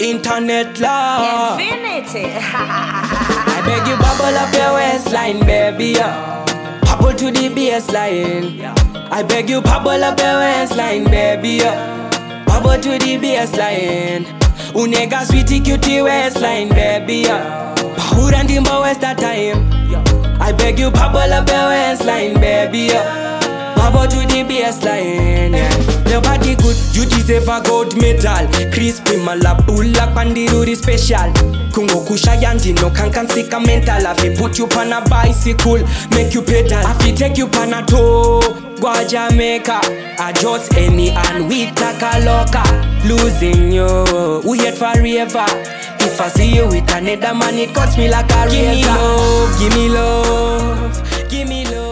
internet love. Infinity. I beg you bubble up your waistline, baby, bubble to the baseline. I beg you bubble up your waistline, baby, bubble to the baseline. Unega sweetie cutie waistline, baby, Bahur and Dimba waste that time. I beg you bubble up your waistline, baby, bubble to the baseline, Your body good, you deserve a gold medal. Crispy malabula pandiruri special. Kungo kusha yandi no can sika mental. I fi put you on a bicycle, make you pedal. I fi take you on a tour, go Jamaica. I just any and we take a loca. Losing you, we hate forever. If I see you with another man, it cuts me like a razor. Give me love, give me love, give me love.